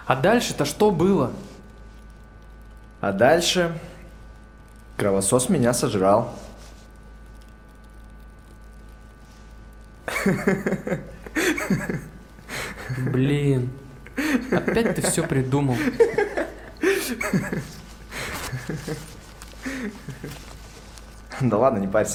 А дальше-то что было? А дальше кровосос меня сожрал. Блин, опять ты все придумал. Да ладно, не парься.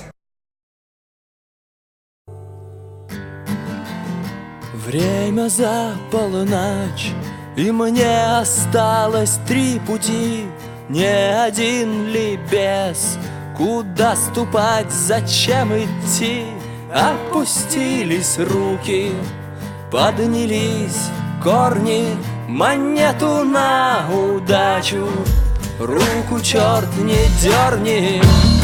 Время за полночь, и мне осталось 3 пути. Не один ли без? Куда ступать, зачем идти? Опустились руки, поднялись корни. Монету на удачу, руку черт не дерни.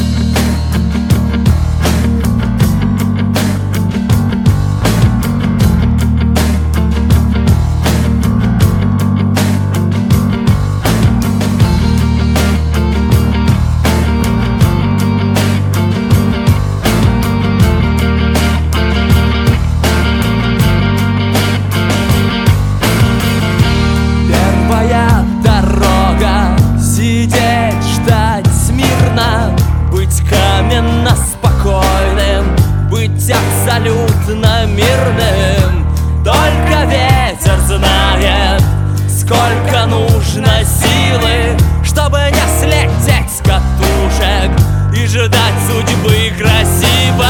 Абсолютно мирным. Только ветер знает, сколько нужно силы, чтобы не слететь с катушек и ждать судьбы красиво.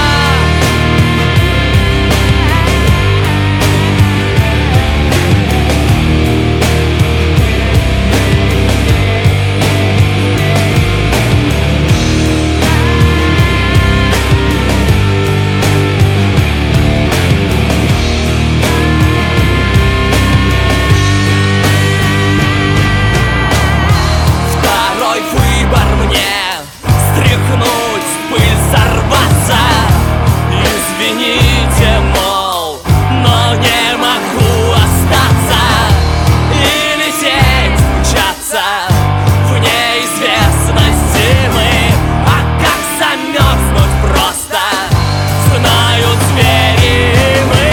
Извините, мол, но не могу остаться и лететь, мчаться в неизвестности мы. А как замерзнуть просто, знают звери мы.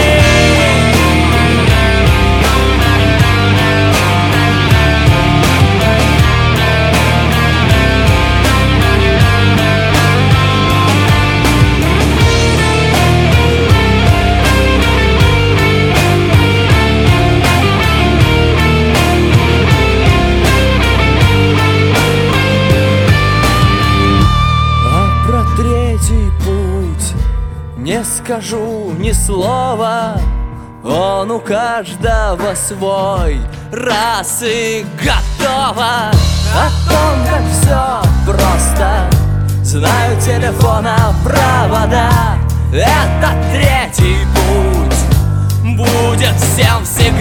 Не скажу ни слова, он у каждого свой, раз и готово. О том, как все просто, знаю телефона провода. Это 3-й путь, будет всем всегда.